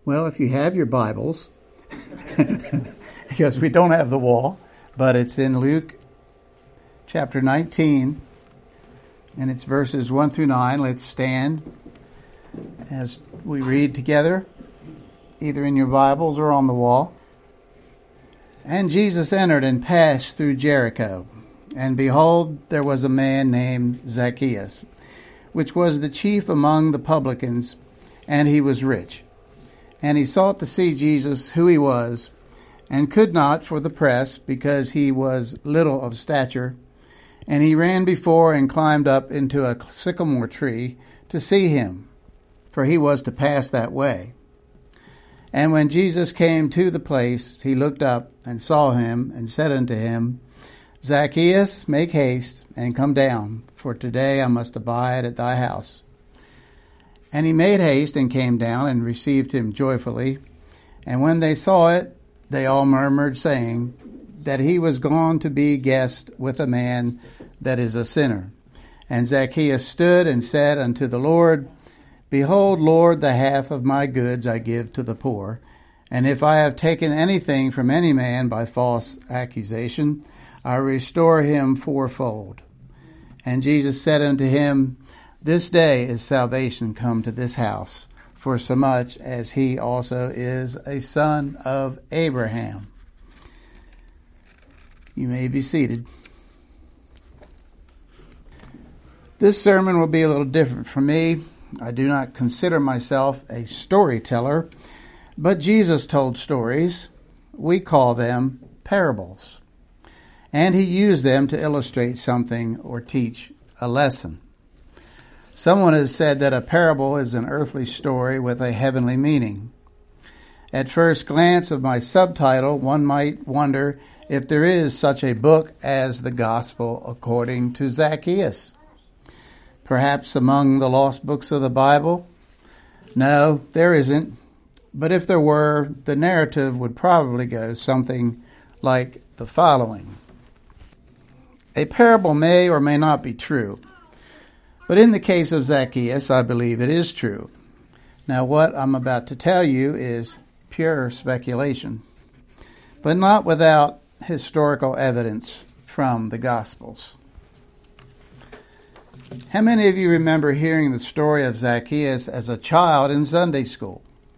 Well, if you have your Bibles, because we don't have the wall, but it's in Luke chapter 19, and it's verses 1 through 9. Let's stand as we read together, either in your Bibles or on the wall. And Jesus entered and passed through Jericho. And behold, there was a man named Zacchaeus, which was the chief among the publicans, and he was rich. And he sought to see Jesus, who he was, and could not for the press, because he was little of stature. And he ran before and climbed up into a sycamore tree to see him, for he was to pass that way. And when Jesus came to the place, he looked up and saw him, and said unto him, Zacchaeus, make haste, and come down, for today I must abide at thy house. And he made haste and came down and received him joyfully. And when they saw it, they all murmured, saying that he was gone to be guest with a man that is a sinner. And Zacchaeus stood and said unto the Lord, Behold, Lord, the half of my goods I give to the poor. And if I have taken anything from any man by false accusation, I restore him fourfold. And Jesus said unto him, This day is salvation come to this house, for so much as he also is a son of Abraham. You may be seated. This sermon will be a little different for me. I do not consider myself a storyteller, but Jesus told stories. We call them parables. And he used them to illustrate something or teach a lesson. Someone has said that a parable is an earthly story with a heavenly meaning. At first glance of my subtitle, one might wonder if there is such a book as the Gospel according to Zacchaeus. Perhaps among the lost books of the Bible? No, there isn't. But if there were, the narrative would probably go something like the following. A parable may or may not be true. But in the case of Zacchaeus, I believe it is true. Now, what I'm about to tell you is pure speculation, but not without historical evidence from the Gospels. How many of you remember hearing the story of Zacchaeus as a child in Sunday school?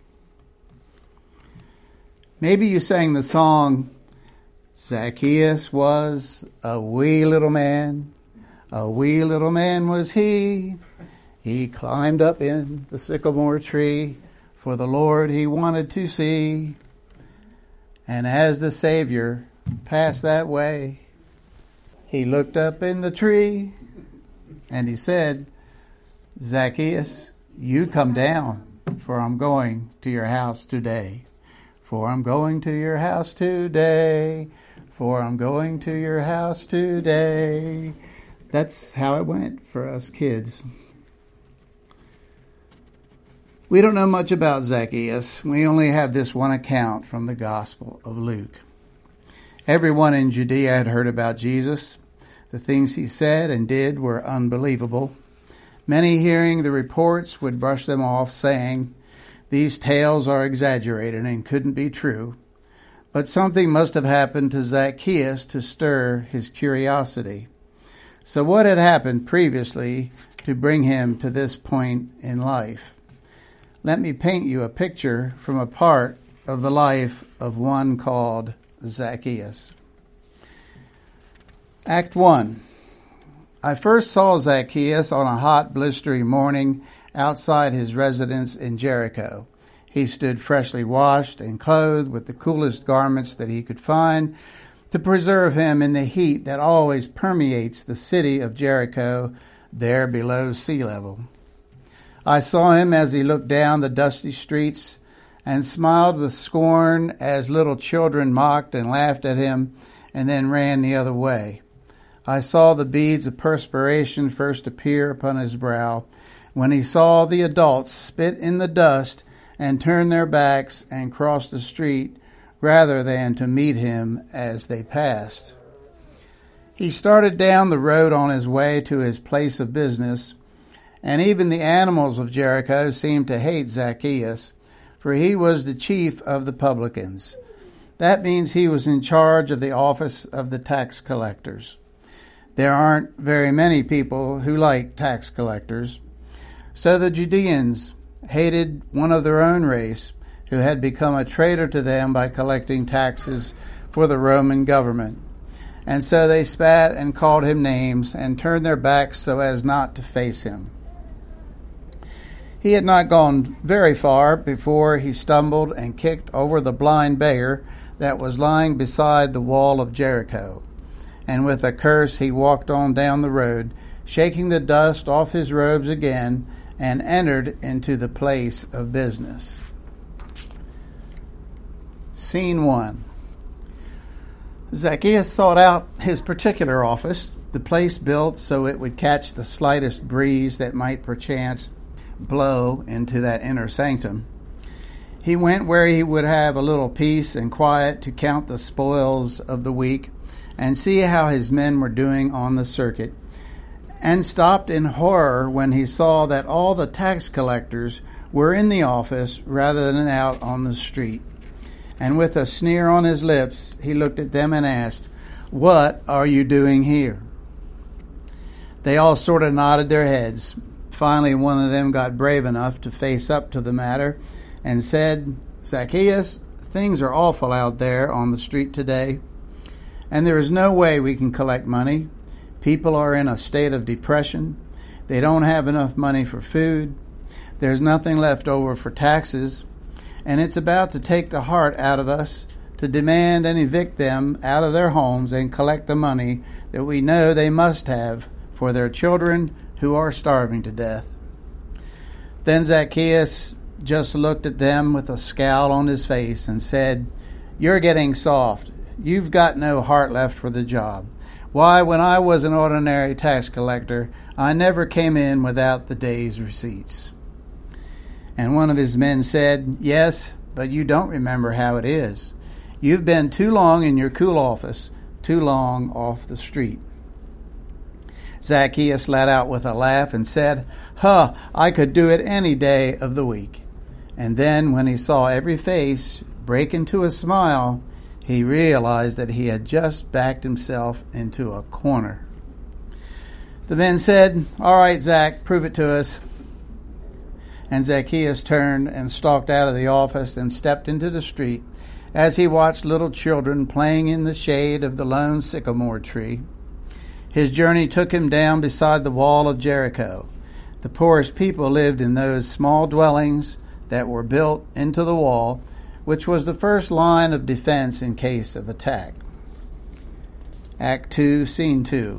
Maybe you sang the song, Zacchaeus was a wee little man was he. He climbed up in the sycamore tree, for the Lord he wanted to see. And as the Savior passed that way, he looked up in the tree, and he said, Zacchaeus, you come down, for I'm going to your house today. For I'm going to your house today. For I'm going to your house today. That's how it went for us kids. We don't know much about Zacchaeus. We only have this one account from the Gospel of Luke. Everyone in Judea had heard about Jesus. The things he said and did were unbelievable. Many hearing the reports would brush them off, saying, These tales are exaggerated and couldn't be true. But something must have happened to Zacchaeus to stir his curiosity. So what had happened previously to bring him to this point in life? Let me paint you a picture from a part of the life of one called Zacchaeus. Act 1. I first saw Zacchaeus on a hot, blistering morning outside his residence in Jericho. He stood freshly washed and clothed with the coolest garments that he could find to preserve him in the heat that always permeates the city of Jericho there below sea level. I saw him as he looked down the dusty streets and smiled with scorn as little children mocked and laughed at him and then ran the other way. I saw the beads of perspiration first appear upon his brow when he saw the adults spit in the dust and turn their backs and cross the street rather than to meet him as they passed. He started down the road on his way to his place of business, and even the animals of Jericho seemed to hate Zacchaeus, for he was the chief of the publicans. That means he was in charge of the office of the tax collectors. There aren't very many people who like tax collectors. So the Judeans hated one of their own race who had become a traitor to them by collecting taxes for the Roman government. And so they spat and called him names and turned their backs so as not to face him. He had not gone very far before he stumbled and kicked over the blind beggar that was lying beside the wall of Jericho. And with a curse he walked on down the road, shaking the dust off his robes again, and entered into the place of business. Scene 1. Zacchaeus sought out his particular office, the place built so it would catch the slightest breeze that might perchance blow into that inner sanctum. He went where he would have a little peace and quiet to count the spoils of the week and see how his men were doing on the circuit, and stopped in horror when he saw that all the tax collectors were in the office rather than out on the street. And with a sneer on his lips, he looked at them and asked, "What are you doing here?" They all sort of nodded their heads. Finally, one of them got brave enough to face up to the matter and said, "Zacchaeus, things are awful out there on the street today, and there is no way we can collect money. People are in a state of depression. They don't have enough money for food. There's nothing left over for taxes, and it's about to take the heart out of us to demand and evict them out of their homes and collect the money that we know they must have for their children who are starving to death." Then Zacchaeus just looked at them with a scowl on his face and said, "You're getting soft. You've got no heart left for the job. Why, when I was an ordinary tax collector, I never came in without the day's receipts." And one of his men said, "Yes, but you don't remember how it is. You've been too long in your cool office, too long off the street." Zacchaeus let out with a laugh and said, I could do it any day of the week." And then when he saw every face break into a smile, he realized that he had just backed himself into a corner. The men said, "All right, Zach, prove it to us." And Zacchaeus turned and stalked out of the office and stepped into the street as he watched little children playing in the shade of the lone sycamore tree. His journey took him down beside the wall of Jericho. The poorest people lived in those small dwellings that were built into the wall, which was the first line of defense in case of attack. Act 2, Scene 2.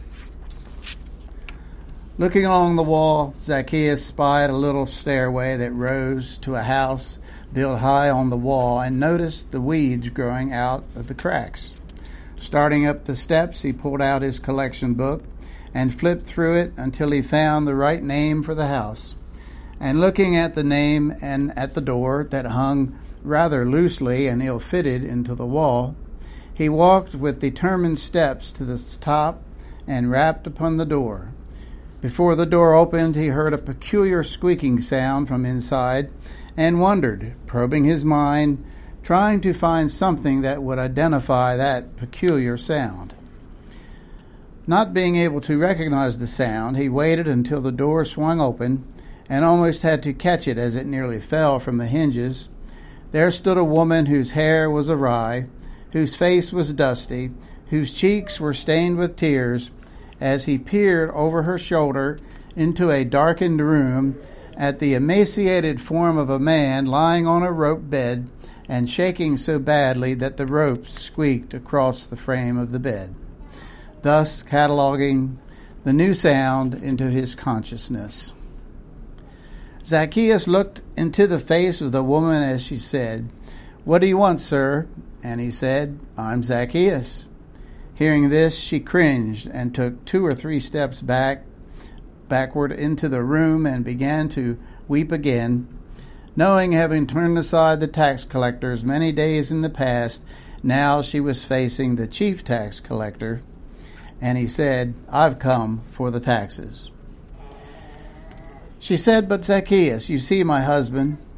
Looking along the wall, Zacchaeus spied a little stairway that rose to a house built high on the wall and noticed the weeds growing out of the cracks. Starting up the steps, he pulled out his collection book and flipped through it until he found the right name for the house. And looking at the name and at the door that hung rather loosely and ill-fitted into the wall, he walked with determined steps to the top and rapped upon the door. Before the door opened, he heard a peculiar squeaking sound from inside and wondered, probing his mind, trying to find something that would identify that peculiar sound. Not being able to recognize the sound, he waited until the door swung open and almost had to catch it as it nearly fell from the hinges. There stood a woman whose hair was awry, whose face was dusty, whose cheeks were stained with tears, as he peered over her shoulder into a darkened room at the emaciated form of a man lying on a rope bed and shaking so badly that the ropes squeaked across the frame of the bed, thus cataloging the new sound into his consciousness. Zacchaeus looked into the face of the woman as she said, "What do you want, sir?" And he said, "I'm Zacchaeus." Hearing this, she cringed and took 2 or 3 steps backward into the room and began to weep again, knowing, having turned aside the tax collectors many days in the past, now she was facing the chief tax collector. And he said, "I've come for the taxes." She said, "But Zacchaeus, you see my husband."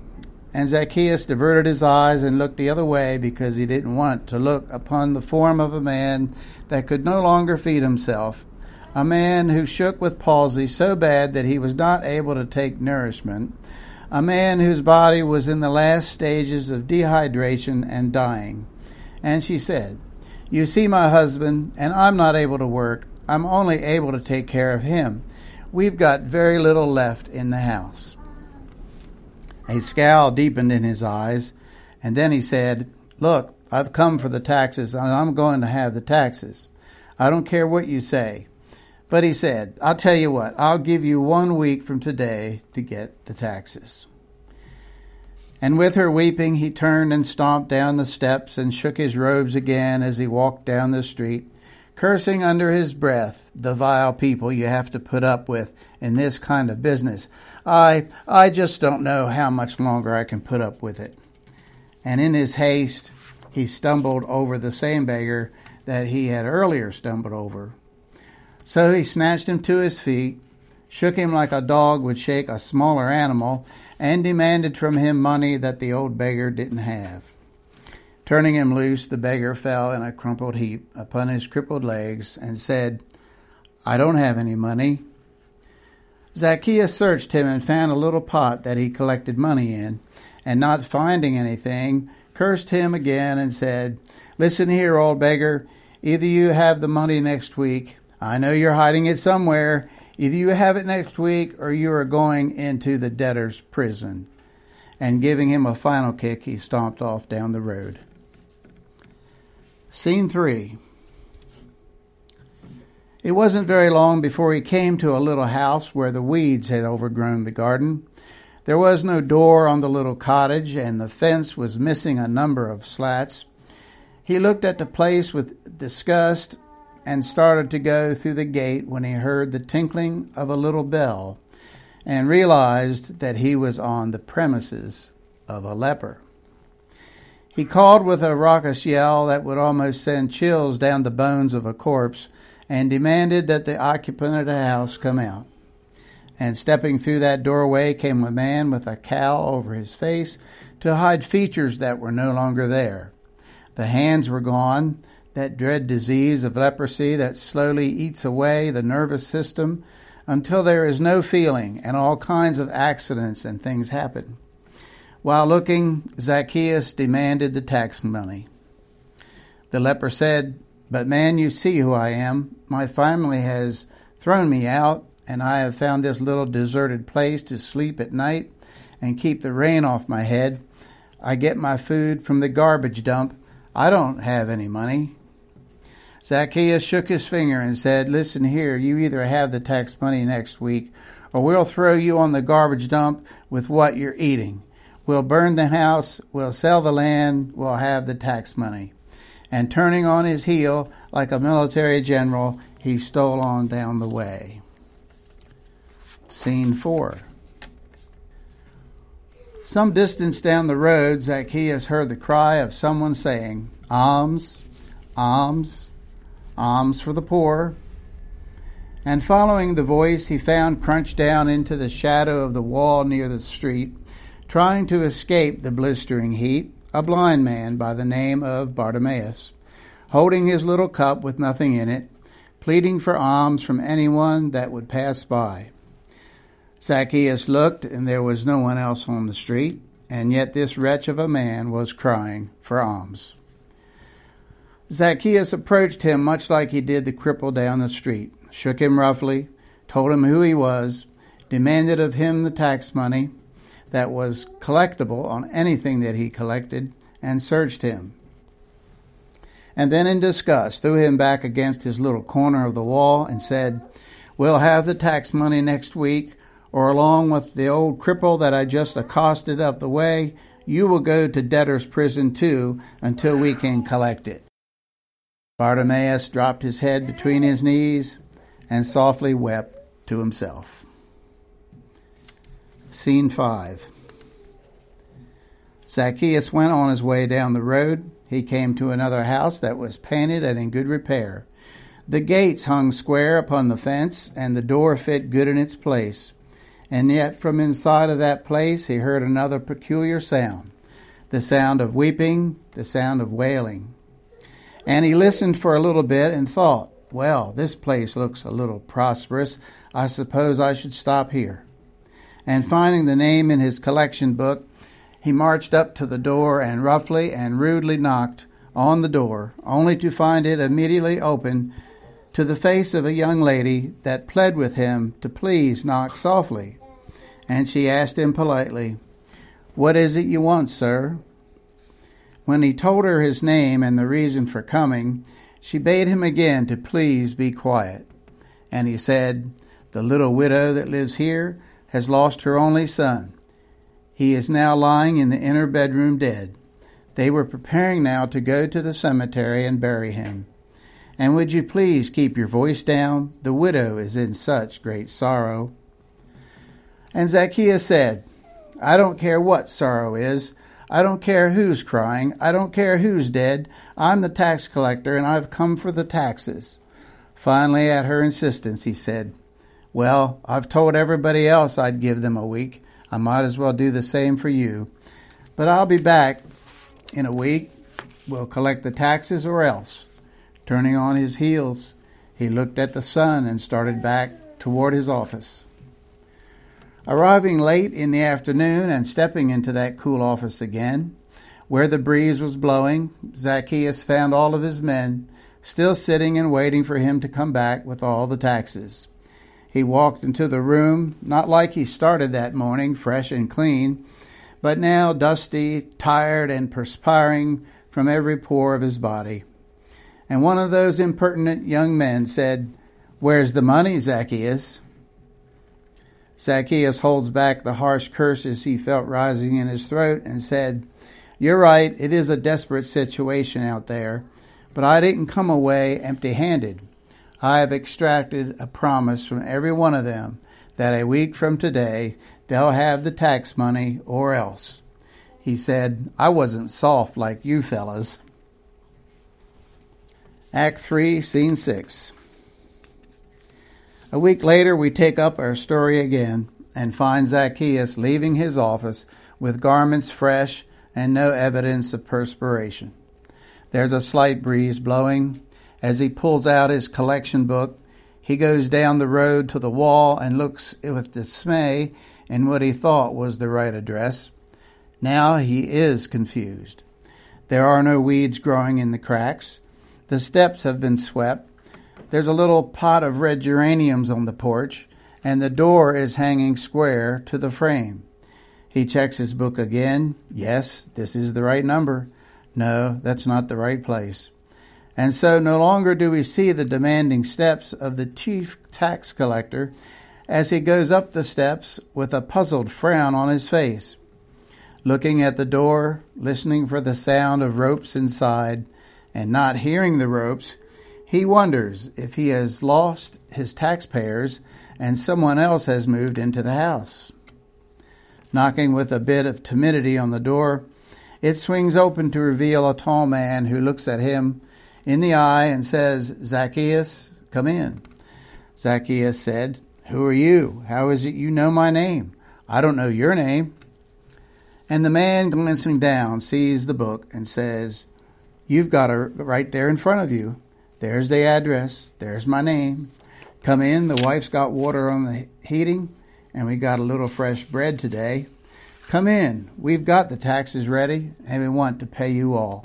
And Zacchaeus diverted his eyes and looked the other way because he didn't want to look upon the form of a man that could no longer feed himself, a man who shook with palsy so bad that he was not able to take nourishment, a man whose body was in the last stages of dehydration and dying. And she said, "You see my husband, and I'm not able to work. I'm only able to take care of him. We've got very little left in the house." A scowl deepened in his eyes, and then he said, "Look, I've come for the taxes, and I'm going to have the taxes. I don't care what you say." But he said, "I'll tell you what, I'll give you 1 week from today to get the taxes." And with her weeping, he turned and stomped down the steps and shook his robes again as he walked down the street, cursing under his breath the vile people you have to put up with in this kind of business. I just don't know how much longer I can put up with it. And in his haste, he stumbled over the same beggar that he had earlier stumbled over. So he snatched him to his feet, shook him like a dog would shake a smaller animal, and demanded from him money that the old beggar didn't have. Turning him loose, the beggar fell in a crumpled heap upon his crippled legs and said, "I don't have any money." Zacchaeus searched him and found a little pot that he collected money in, and not finding anything, cursed him again and said, "Listen here, old beggar, either you have the money next week. I know you're hiding it somewhere. Either you have it next week or you are going into the debtor's prison." And giving him a final kick, he stomped off down the road. Scene 3. It wasn't very long before he came to a little house where the weeds had overgrown the garden. There was no door on the little cottage, and the fence was missing a number of slats. He looked at the place with disgust and started to go through the gate when he heard the tinkling of a little bell and realized that he was on the premises of a leper. He called with a raucous yell that would almost send chills down the bones of a corpse and demanded that the occupant of the house come out. And stepping through that doorway came a man with a cowl over his face to hide features that were no longer there. The hands were gone, that dread disease of leprosy that slowly eats away the nervous system until there is no feeling and all kinds of accidents and things happen. While looking, Zacchaeus demanded the tax money. The leper said, "But man, you see who I am. My family has thrown me out, and I have found this little deserted place to sleep at night and keep the rain off my head. I get my food from the garbage dump. I don't have any money." Zacchaeus shook his finger and said, "Listen here, you either have the tax money next week, or we'll throw you on the garbage dump with what you're eating. We'll burn the house, we'll sell the land, we'll have the tax money." And turning on his heel like a military general, he stole on down the way. Scene 4. Some distance down the road, Zacchaeus heard the cry of someone saying, "Alms, alms, alms for the poor." And following the voice, he found crunched down into the shadow of the wall near the street, trying to escape the blistering heat, a blind man by the name of Bartimaeus, holding his little cup with nothing in it, pleading for alms from anyone that would pass by. Zacchaeus looked, and there was no one else on the street, and yet this wretch of a man was crying for alms. Zacchaeus approached him much like he did the cripple down the street, shook him roughly, told him who he was, demanded of him the tax money that was collectible on anything that he collected, and searched him. And then in disgust threw him back against his little corner of the wall and said, "We'll have the tax money next week, or along with the old cripple that I just accosted up the way, you will go to debtor's prison too until we can collect it." Bartimaeus dropped his head between his knees and softly wept to himself. Scene 5. Zacchaeus went on his way down the road. He came to another house that was painted and in good repair. The gates hung square upon the fence, and the door fit good in its place. And yet from inside of that place he heard another peculiar sound, the sound of weeping, the sound of wailing. And he listened for a little bit and thought, well, this place looks a little prosperous. I suppose I should stop here. And finding the name in his collection book, he marched up to the door and roughly and rudely knocked on the door, only to find it immediately open to the face of a young lady that pled with him to please knock softly. And she asked him politely, "What is it you want, sir?" When he told her his name and the reason for coming, she bade him again to please be quiet. And he said, "The little widow that lives here has lost her only son. He is now lying in the inner bedroom dead. They were preparing now to go to the cemetery and bury him. And would you please keep your voice down? The widow is in such great sorrow." And Zacchaeus said, "I don't care what sorrow is. I don't care who's crying. I don't care who's dead. I'm the tax collector, and I've come for the taxes." Finally, at her insistence, he said, "Well, I've told everybody else I'd give them a week. I might as well do the same for you. But I'll be back in a week. We'll collect the taxes or else." Turning on his heels, he looked at the sun and started back toward his office. Arriving late in the afternoon and stepping into that cool office again, where the breeze was blowing, Zacchaeus found all of his men still sitting and waiting for him to come back with all the taxes. He walked into the room, not like he started that morning, fresh and clean, but now dusty, tired, and perspiring from every pore of his body. And one of those impertinent young men said, "Where's the money, Zacchaeus?" Zacchaeus holds back the harsh curses he felt rising in his throat and said, "You're right, it is a desperate situation out there, but I didn't come away empty-handed. I have extracted a promise from every one of them that a week from today they'll have the tax money or else." He said, "I wasn't soft like you fellas." Act 3, Scene 6. A week later, we take up our story again and find Zacchaeus leaving his office with garments fresh and no evidence of perspiration. There's a slight breeze blowing. As he pulls out his collection book, he goes down the road to the wall and looks with dismay in what he thought was the right address. Now he is confused. There are no weeds growing in the cracks. The steps have been swept. There's a little pot of red geraniums on the porch, and the door is hanging square to the frame. He checks his book again. Yes, this is the right number. No, that's not the right place. And so no longer do we see the demanding steps of the chief tax collector as he goes up the steps with a puzzled frown on his face. Looking at the door, listening for the sound of ropes inside, and not hearing the ropes, he wonders if he has lost his taxpayers and someone else has moved into the house. Knocking with a bit of timidity on the door, it swings open to reveal a tall man who looks at him in the eye and says, "Zacchaeus, come in." Zacchaeus said, "Who are you? How is it you know my name? I don't know your name." And the man, glancing down, sees the book and says, "You've got it right there in front of you. There's the address. There's my name. Come in. The wife's got water on the heating, and we got a little fresh bread today. Come in. We've got the taxes ready, and we want to pay you all."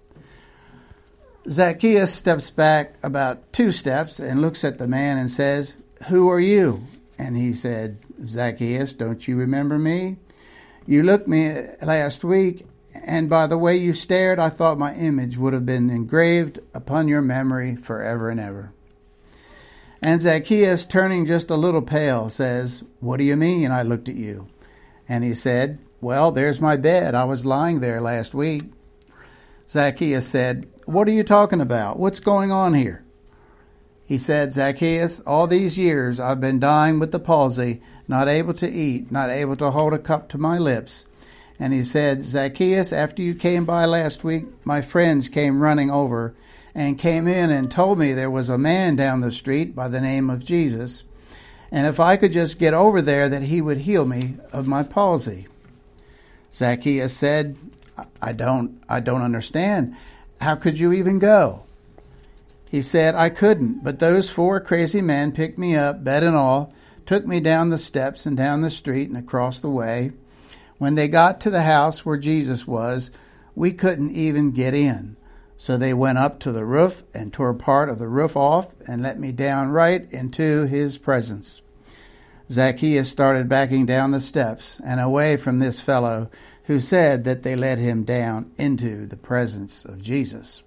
Zacchaeus steps back about 2 steps and looks at the man and says, "Who are you?" And he said, "Zacchaeus, don't you remember me? You looked me last week, and by the way you stared, I thought my image would have been engraved upon your memory forever and ever." And Zacchaeus, turning just a little pale, says, "What do you mean I looked at you?" And he said, "Well, there's my bed. I was lying there last week." Zacchaeus said, "What are you talking about? What's going on here?" He said, "Zacchaeus, all these years I've been dying with the palsy, not able to eat, not able to hold a cup to my lips." And he said, "Zacchaeus, after you came by last week, my friends came running over and came in and told me there was a man down the street by the name of Jesus, and if I could just get over there, that he would heal me of my palsy. Zacchaeus said, I don't understand. How could you even go? He said, I couldn't, but those 4 crazy men picked me up, bed and all, took me down the steps and down the street and across the way. When they got to the house where Jesus was, we couldn't even get in. So they went up to the roof and tore part of the roof off and let me down right into his presence. Zacchaeus started backing down the steps and away from this fellow who said that they let him down into the presence of Jesus.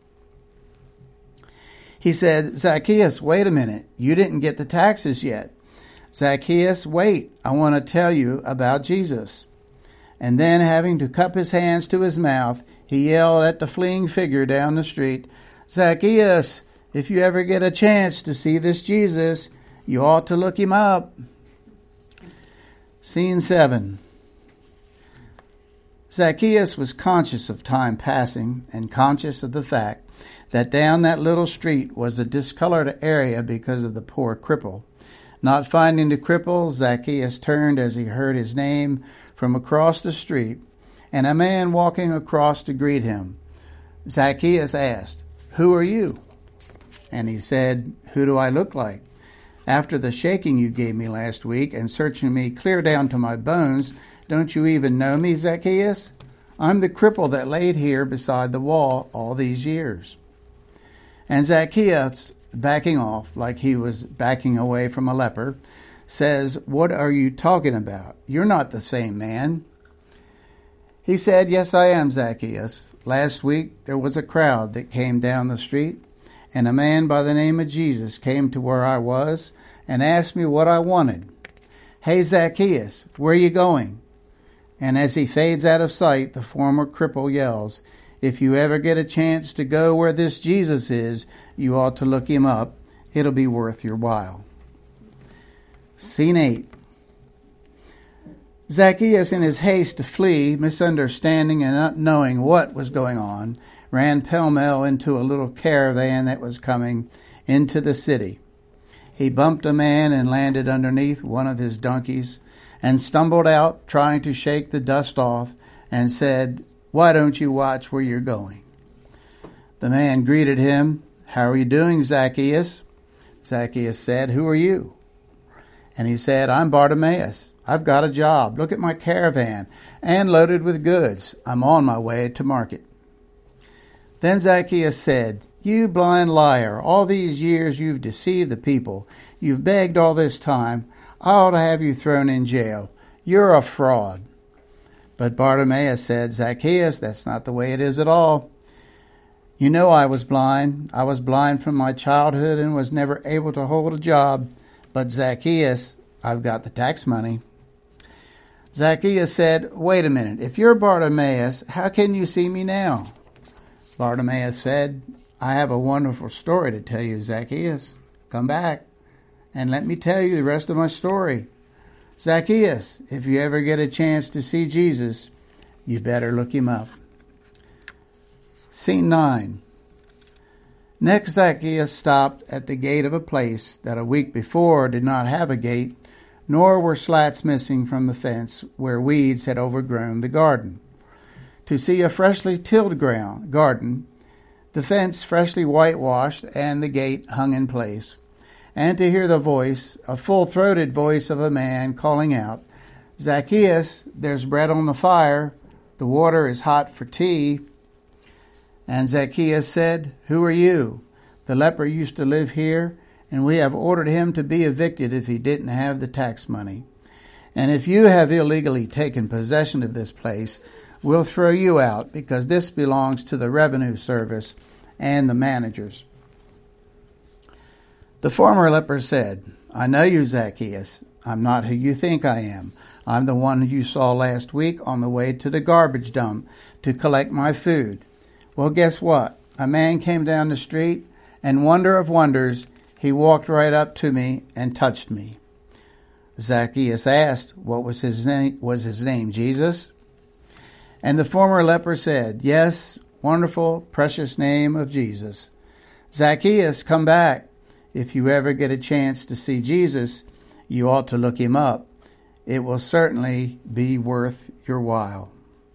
He said, Zacchaeus, wait a minute. You didn't get the taxes yet. Zacchaeus, wait. I want to tell you about Jesus. And then, having to cup his hands to his mouth, he yelled at the fleeing figure down the street, Zacchaeus, if you ever get a chance to see this Jesus, you ought to look him up. Scene 7. Zacchaeus was conscious of time passing and conscious of the fact that down that little street was a discolored area because of the poor cripple. Not finding the cripple, Zacchaeus turned as he heard his name from across the street, and a man walking across to greet him. Zacchaeus asked, Who are you? And he said, Who do I look like? After the shaking you gave me last week and searching me clear down to my bones, don't you even know me, Zacchaeus? I'm the cripple that laid here beside the wall all these years. And Zacchaeus, backing off like he was backing away from a leper, says, What are you talking about? You're not the same man. He said, Yes, I am, Zacchaeus. Last week there was a crowd that came down the street, and a man by the name of Jesus came to where I was and asked me what I wanted. Hey, Zacchaeus, where are you going? And as he fades out of sight, the former cripple yells, If you ever get a chance to go where this Jesus is, you ought to look him up. It'll be worth your while. Scene 8. Zacchaeus, in his haste to flee, misunderstanding and not knowing what was going on, ran pell-mell into a little caravan that was coming into the city. He bumped a man and landed underneath one of his donkeys and stumbled out, trying to shake the dust off, and said, Why don't you watch where you're going? The man greeted him. How are you doing, Zacchaeus? Zacchaeus said, Who are you? And he said, I'm Bartimaeus. I've got a job. Look at my caravan, and loaded with goods. I'm on my way to market. Then Zacchaeus said, You blind liar, all these years you've deceived the people. You've begged all this time. I ought to have you thrown in jail. You're a fraud. But Bartimaeus said, Zacchaeus, that's not the way it is at all. You know I was blind. I was blind from my childhood and was never able to hold a job. But Zacchaeus, I've got the tax money. Zacchaeus said, Wait a minute. If you're Bartimaeus, how can you see me now? Bartimaeus said, I have a wonderful story to tell you, Zacchaeus. Come back and let me tell you the rest of my story. Zacchaeus, if you ever get a chance to see Jesus, you better look him up. Scene 9. Next, Zacchaeus stopped at the gate of a place that a week before did not have a gate, nor were slats missing from the fence where weeds had overgrown the garden. To see a freshly tilled garden, the fence freshly whitewashed, and the gate hung in place, and to hear the voice, a full-throated voice of a man calling out, Zacchaeus, there's bread on the fire, the water is hot for tea. And Zacchaeus said, Who are you? The leper used to live here, and we have ordered him to be evicted if he didn't have the tax money. And if you have illegally taken possession of this place, we'll throw you out, because this belongs to the revenue service and the managers. The former leper said, I know you, Zacchaeus. I'm not who you think I am. I'm the one you saw last week on the way to the garbage dump to collect my food. Well, guess what? A man came down the street, and wonder of wonders, he walked right up to me and touched me. Zacchaeus asked, What was his name? Was his name Jesus? And the former leper said, Yes, wonderful, precious name of Jesus. Zacchaeus, come back. If you ever get a chance to see Jesus, You ought to look him up. It will certainly be worth your while.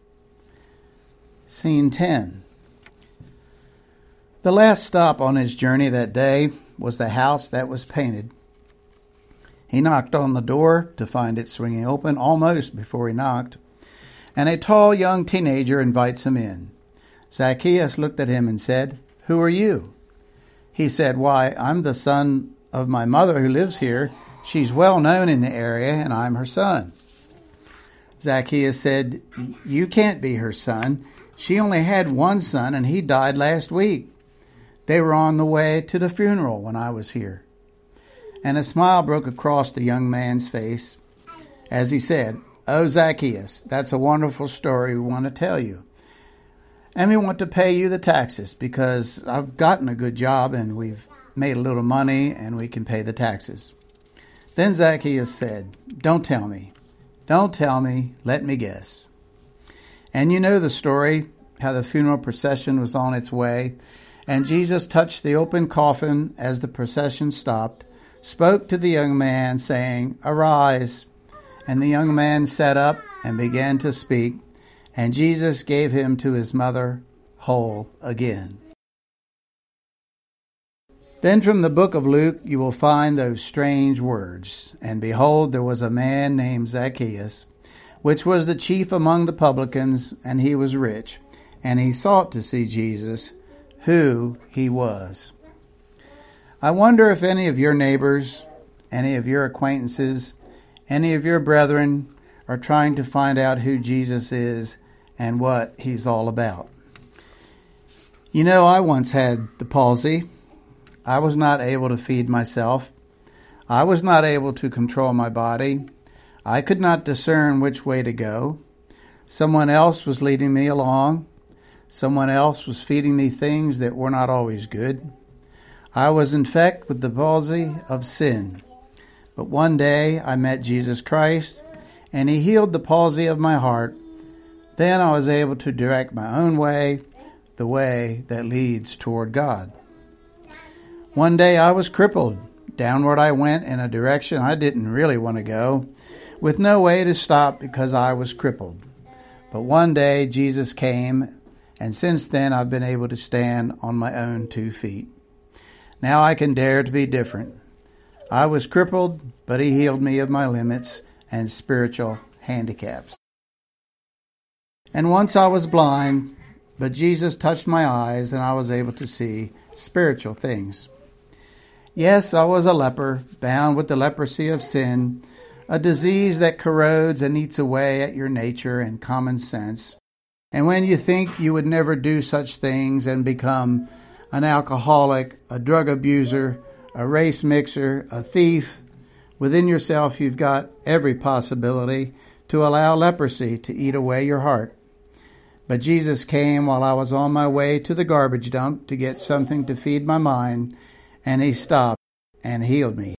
Scene 10. The last stop on his journey that day was the house that was painted. He knocked on the door to find it swinging open almost before he knocked, and a tall young teenager invites him in. Zacchaeus looked at him and said, "Who are you?" He said, "Why, I'm the son of my mother who lives here. She's well known in the area, and I'm her son." Zacchaeus said, "You can't be her son. She only had one son, and he died last week. They were on the way to the funeral when I was here." And a smile broke across the young man's face as he said, "Oh, Zacchaeus, that's a wonderful story we want to tell you. And we want to pay you the taxes because I've gotten a good job and we've made a little money and we can pay the taxes." Then Zacchaeus said, Don't tell me. Let me guess." And you know the story, how the funeral procession was on its way, and Jesus touched the open coffin as the procession stopped, spoke to the young man, saying, "Arise." And the young man sat up and began to speak, and Jesus gave him to his mother whole again. Then from the book of Luke you will find those strange words, "And behold, there was a man named Zacchaeus, which was the chief among the publicans, and he was rich, and he sought to see Jesus, who he was." I wonder if any of your neighbors, any of your acquaintances, any of your brethren are trying to find out who Jesus is and what he's all about. You know, I once had the palsy. I was not able to feed myself. I was not able to control my body. I could not discern which way to go. Someone else was leading me along. Someone else was feeding me things that were not always good. I was infected with the palsy of sin. But one day I met Jesus Christ, and he healed the palsy of my heart. Then I was able to direct my own way, the way that leads toward God. One day I was crippled. Downward I went in a direction I didn't really want to go, with no way to stop because I was crippled. But one day Jesus came, and since then I've been able to stand on my own 2 feet. Now I can dare to be different. I was crippled, but he healed me of my limits and spiritual handicaps. And once I was blind, but Jesus touched my eyes and I was able to see spiritual things. Yes, I was a leper, bound with the leprosy of sin, a disease that corrodes and eats away at your nature and common sense. And when you think you would never do such things and become an alcoholic, a drug abuser, a race mixer, a thief, within yourself you've got every possibility to allow leprosy to eat away your heart. But Jesus came while I was on my way to the garbage dump to get something to feed my mind, and he stopped and healed me.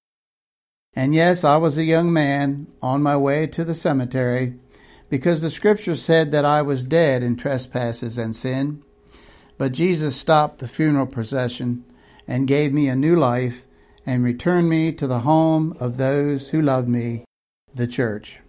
And yes, I was a young man on my way to the cemetery because the scripture said that I was dead in trespasses and sin. But Jesus stopped the funeral procession and gave me a new life and returned me to the home of those who love me, the church.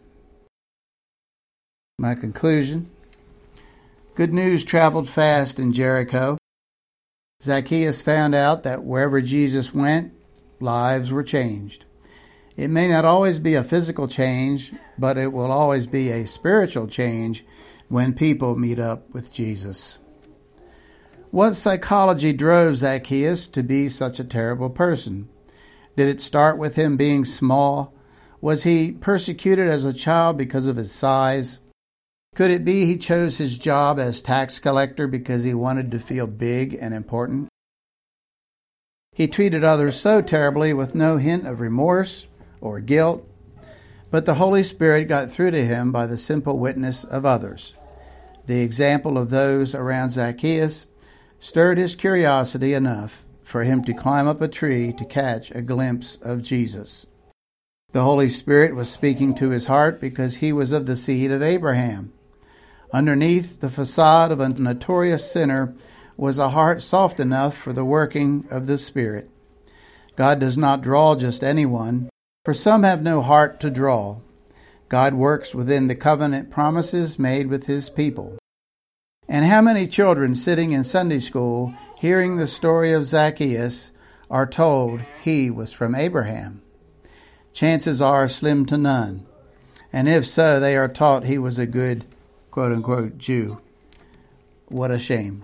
My conclusion. Good news traveled fast in Jericho. Zacchaeus found out that wherever Jesus went, lives were changed. It may not always be a physical change, but it will always be a spiritual change when people meet up with Jesus. What psychology drove Zacchaeus to be such a terrible person? Did it start with him being small? Was he persecuted as a child because of his size? Could it be he chose his job as tax collector because he wanted to feel big and important? He treated others so terribly with no hint of remorse or guilt, but the Holy Spirit got through to him by the simple witness of others. The example of those around Zacchaeus stirred his curiosity enough for him to climb up a tree to catch a glimpse of Jesus. The Holy Spirit was speaking to his heart because he was of the seed of Abraham. Underneath the facade of a notorious sinner was a heart soft enough for the working of the Spirit. God does not draw just anyone. For some have no heart to draw. God works within the covenant promises made with his people. And how many children sitting in Sunday school, hearing the story of Zacchaeus, are told he was from Abraham? Chances are slim to none. And if so, they are taught he was a good, quote-unquote, Jew. What a shame.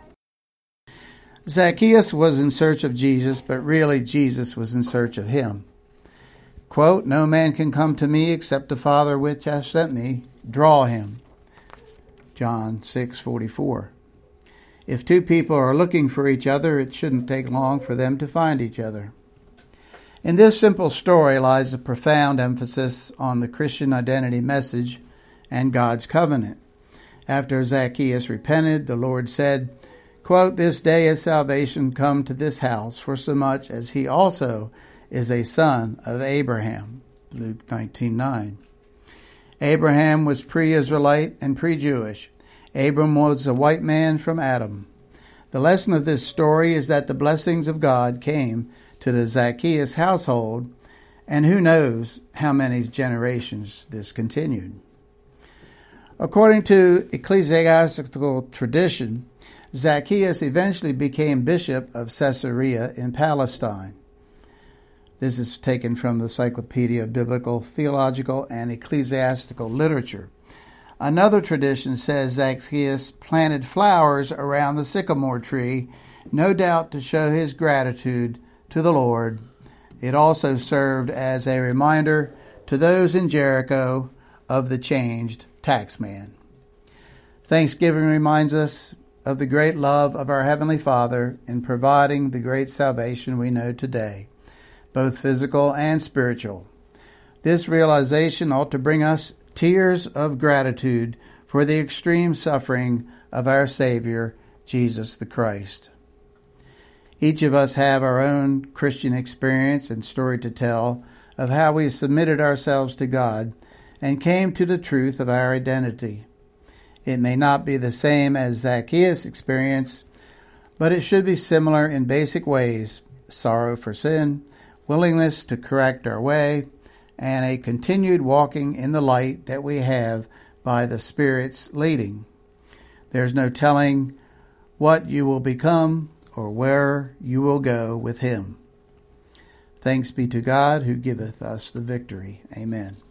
Zacchaeus was in search of Jesus, but really Jesus was in search of him. Quote, "No man can come to me except the Father which hath sent me draw him." John 6:44. If two people are looking for each other, it shouldn't take long for them to find each other. In this simple story lies a profound emphasis on the Christian identity message and God's covenant. After Zacchaeus repented, the Lord said, quote, "This day has salvation come to this house, for so much as he also is a son of Abraham." Luke 19:9. Abraham was pre-Israelite and pre-Jewish. Abram was a white man from Adam. The lesson of this story is that the blessings of God came to the Zacchaeus household, and who knows how many generations this continued. According to ecclesiastical tradition, Zacchaeus eventually became bishop of Caesarea in Palestine. This is taken from the Encyclopedia of Biblical, Theological, and Ecclesiastical Literature. Another tradition says Zacchaeus planted flowers around the sycamore tree, no doubt to show his gratitude to the Lord. It also served as a reminder to those in Jericho of the changed taxman. Thanksgiving reminds us of the great love of our Heavenly Father in providing the great salvation we know today, both physical and spiritual. This realization ought to bring us tears of gratitude for the extreme suffering of our Savior, Jesus the Christ. Each of us have our own Christian experience and story to tell of how we submitted ourselves to God and came to the truth of our identity. It may not be the same as Zacchaeus' experience, but it should be similar in basic ways: sorrow for sin, willingness to correct our way, and a continued walking in the light that we have by the Spirit's leading. There's no telling what you will become or where you will go with him. Thanks be to God who giveth us the victory. Amen.